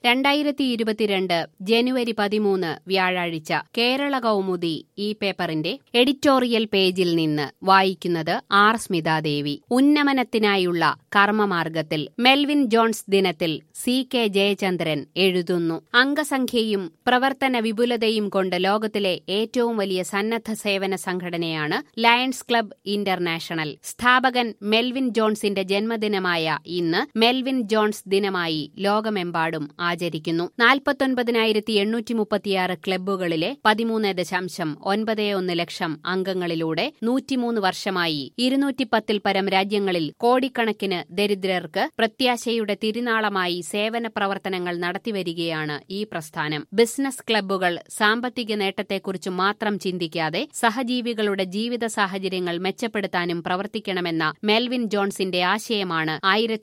2022 ജനുവരി 13 വ്യാഴാഴ്ച കേരള കൗമുദി ഈ പേപ്പറിന്റെ എഡിറ്റോറിയൽ പേജിൽ നിന്ന് വായിക്കുന്നത് ആർ സ്മിതാദേവി. ഉന്നമനത്തിനായുള്ള കർമ്മമാർഗത്തിൽ മെൽവിൻ ജോൺസ് ദിനത്തിൽ CK ജയചന്ദ്രൻ എഴുതുന്നു. അംഗസംഖ്യയും പ്രവർത്തന വിപുലതയും കൊണ്ട് ലോകത്തിലെ ഏറ്റവും വലിയ സന്നദ്ധ സേവന സംഘടനയാണ് ലയൺസ് ക്ലബ്ബ് ഇന്റർനാഷണൽ. സ്ഥാപകൻ മെൽവിൻ ജോൺസിന്റെ ജന്മദിനമായ ഇന്ന് മെൽവിൻ ജോൺസ് ദിനമായി ലോകമെമ്പാടും ആചരിക്കുന്നു. 49,836 ക്ലബ്ബുകളിലെ 13.91 ലക്ഷം അംഗങ്ങളിലൂടെ 103 വർഷമായി 210-ൽ പരം രാജ്യങ്ങളിൽ കോടിക്കണക്കിന് ദരിദ്രർക്ക് പ്രത്യാശയുടെ തിരുനാളമായി സേവന പ്രവർത്തനങ്ങൾ നടത്തിവരികയാണ് ഈ പ്രസ്ഥാനം. ബിസിനസ് ക്ലബ്ബുകൾ സാമ്പത്തിക നേട്ടത്തെക്കുറിച്ച് മാത്രം ചിന്തിക്കാതെ സഹജീവികളുടെ ജീവിത സാഹചര്യങ്ങൾ മെച്ചപ്പെടുത്താനും പ്രവർത്തിക്കണമെന്ന മെൽവിൻ ജോൺസിന്റെ ആശയമാണ്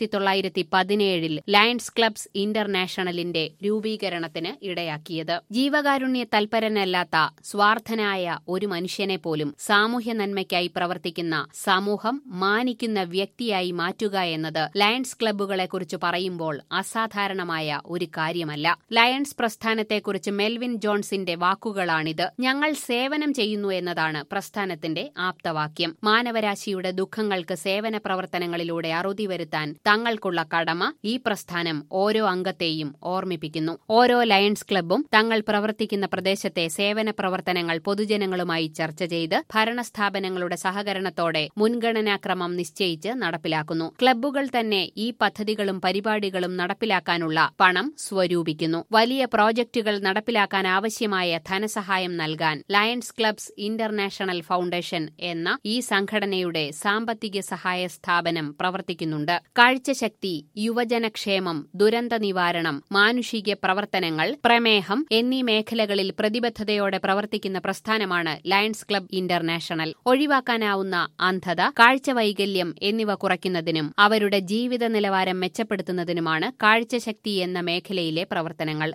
1917-ൽ ലയൺസ് ക്ലബ്സ് ഇന്റർനാഷണലിന്റെ രൂപീകരണത്തിന് ഇടയാക്കിയത്. ജീവകാരുണ്യ തൽപരനല്ലാത്ത സ്വാർത്ഥനായ ഒരു മനുഷ്യനെ പോലും സാമൂഹ്യ നന്മയ്ക്കായി പ്രവർത്തിക്കുന്ന സമൂഹം മാനിക്കുന്ന വ്യക്തിയായി മാറ്റുക എന്നത് ലയൺസ് ക്ലബ്ബുകളെക്കുറിച്ച് പറയുമ്പോൾ അസാധാരണമായ ഒരു കാര്യമല്ല. ലയൺസ് പ്രസ്ഥാനത്തെക്കുറിച്ച് മെൽവിൻ ജോൺസിന്റെ വാക്കുകളാണിത്. ഞങ്ങൾ സേവനം ചെയ്യുന്നു എന്നതാണ് പ്രസ്ഥാനത്തിന്റെ ആപ്തവാക്യം. മാനവരാശിയുടെ ദുഃഖങ്ങൾക്ക് സേവന പ്രവർത്തനങ്ങളിലൂടെ അറുതി വരുത്താൻ തങ്ങൾക്കുള്ള കടമ ഈ പ്രസ്ഥാനം ഓരോ അംഗത്തെയും ഓർമ്മിപ്പിക്കുന്നു. ഓരോ ലയൺസ് ക്ലബ്ബും തങ്ങൾ പ്രവർത്തിക്കുന്ന പ്രദേശത്തെ സേവന പ്രവർത്തനങ്ങൾ പൊതുജനങ്ങളുമായി ചർച്ച ചെയ്ത് ഭരണസ്ഥാപനങ്ങളുടെ സഹകരണത്തോടെ മുൻഗണനാക്രമം നിശ്ചയിച്ച് നടപ്പിലാക്കുന്നു. ക്ലബ്ബുകൾ തന്നെ ഈ പദ്ധതികളും പരിപാടികളും നടപ്പിലാക്കാനുള്ള പണം സ്വരൂപിക്കുന്നു. വലിയ പ്രോജക്ടുകൾ നടപ്പിലാക്കാൻ ആവശ്യമായ ധനസഹായം നൽകാൻ ലയൺസ് ക്ലബ്സ് ഇന്റർനാഷണൽ ഫൗണ്ടേഷൻ എന്ന ഈ സംഘടനയുടെ സാമ്പത്തിക സഹായ സ്ഥാപനം പ്രവർത്തിക്കുന്നുണ്ട്. കാഴ്ചശക്തി, യുവജനക്ഷേമം, ദുരന്ത നിവാരണം, മാനുഷിക പ്രവർത്തനങ്ങൾ, പ്രമേഹം എന്നീ മേഖലകളിൽ പ്രതിബദ്ധതയോടെ പ്രവർത്തിക്കുന്ന പ്രസ്ഥാനമാണ് ലയൺസ് ക്ലബ്ബ് ഇന്റർനാഷണൽ. ഒഴിവാക്കാനാവുന്ന അന്ധത, കാഴ്ചവൈകല്യം എന്നിവ കുറയ്ക്കുന്നതിനും അവരുടെ ജീവിത നിലവാരം മെച്ചപ്പെടുത്തുന്നതിനുമാണ് കാഴ്ചശക്തി എന്ന മേഖലയിലെ പ്രവർത്തനങ്ങൾ.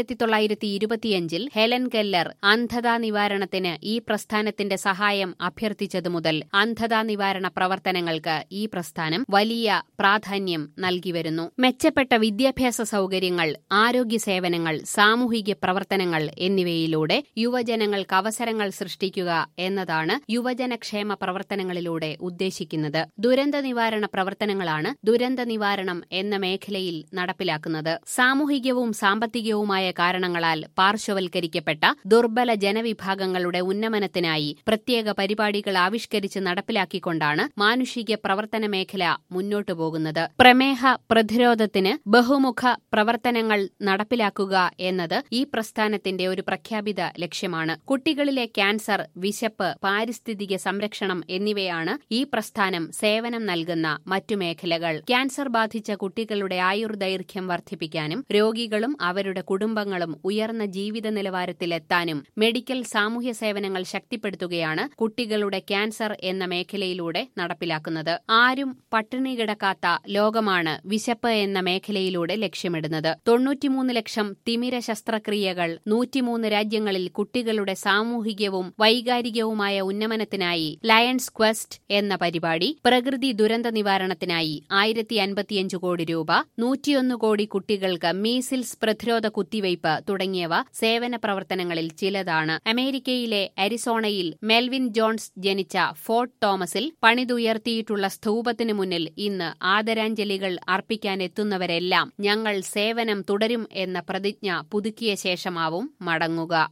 1925-ൽ ഹെലൻ കെല്ലർ അന്ധതാ നിവാരണത്തിന് ഈ പ്രസ്ഥാനത്തിന്റെ സഹായം അഭ്യർത്ഥിച്ചതു മുതൽ അന്ധതാ നിവാരണ പ്രവർത്തനങ്ങൾക്ക് ഈ പ്രസ്ഥാനം വലിയ പ്രാധാന്യം നൽകിവരുന്നു. മെച്ചപ്പെട്ട വിദ്യാഭ്യാസ സൗകര്യങ്ങൾ, ആരോഗ്യ സേവനങ്ങൾ, സാമൂഹിക പ്രവർത്തനങ്ങൾ എന്നിവയിലൂടെ യുവജനങ്ങൾക്ക് അവസരങ്ങൾ സൃഷ്ടിക്കുക എന്നതാണ് യുവജനക്ഷേമ പ്രവർത്തനങ്ങളിലൂടെ ഉദ്ദേശിക്കുന്നത്. ദുരന്ത നിവാരണ പ്രവർത്തനങ്ങളാണ് ദുരന്ത നിവാരണം എന്ന മേഖലയിൽ നടപ്പിലാക്കുന്നത്. സാമൂഹികവും സാമ്പത്തികവുമായ കാരണങ്ങളാൽ പാർശ്വവൽക്കരിക്കപ്പെട്ട ദുർബല ജനവിഭാഗങ്ങളുടെ ഉന്നമനത്തിനായി പ്രത്യേക പരിപാടികൾ ആവിഷ്കരിച്ച് നടപ്പിലാക്കിക്കൊണ്ടാണ് മാനുഷിക പ്രവർത്തന മേഖല മുന്നോട്ടു പോകുന്നത്. പ്രമേഹ പ്രതിരോധത്തിന് ബഹുമുഖ പ്രവർത്തനങ്ങൾ നടപ്പിലാക്കുക എന്നത് ഈ പ്രസ്ഥാനത്തിന്റെ ഒരു പ്രഖ്യാപിത ലക്ഷ്യമാണ്. കുട്ടികളിലെ ക്യാൻസർ, വിശപ്പ്, പാരിസ്ഥിതിക സംരക്ഷണം എന്നിവയാണ് ഈ പ്രസ്ഥാനം സേവനം നൽകുന്ന മറ്റു മേഖലകൾ. ക്യാൻസർ ബാധിച്ച കുട്ടികളുടെ ആയുർദൈർഘ്യം വർദ്ധിപ്പിക്കാനും രോഗികളും അവരുടെ കുടുംബങ്ങളും ഉയർന്ന ജീവിത നിലവാരത്തിലെത്താനും മെഡിക്കൽ സാമൂഹ്യ സേവനങ്ങൾ ശക്തിപ്പെടുത്തുകയാണ് കുട്ടികളുടെ ക്യാൻസർ എന്ന മേഖലയിലൂടെ നടപ്പിലാക്കുന്നത്. ആരും പട്ടിണി കിടക്കാത്ത ലോകമാണ് വിശപ്പ് എന്ന മേഖലയിലൂടെ ലക്ഷ്യമിടുന്നത്. 93 ലക്ഷം തിമിര ശസ്ത്രക്രിയകൾ, 103 രാജ്യങ്ങളിൽ കുട്ടികളുടെ സാമൂഹികവും വൈകാരികവുമായ ഉന്നമനത്തിനായി ലയൺസ് ക്വസ്റ്റ് എന്ന പരിപാടി, പ്രകൃതി ദുരന്ത നിവാരണത്തിനായി 1055 കോടി രൂപ, 101 കോടി കുട്ടികൾക്ക് മീസിൽസ് പ്രതിരോധ കുത്തിവയ്പ് തുടങ്ങിയവ സേവന പ്രവർത്തനങ്ങളിൽ ചിലതാണ്. അമേരിക്കയിലെ അരിസോണയിൽ മെൽവിൻ ജോൺസ് ജനിച്ച ഫോർട്ട് തോമസിൽ പണിതുയർത്തിയിട്ടുള്ള സ്തൂപത്തിനു മുന്നിൽ ഇന്ന് ആദരാഞ്ജലികൾ അർപ്പിക്കാനെത്തുന്നവരെല്ലാം ഞങ്ങൾ സേവനം തുടരും എന്ന പ്രതിജ്ഞ പുതുക്കിയ ശേഷമാവും മടങ്ങുക.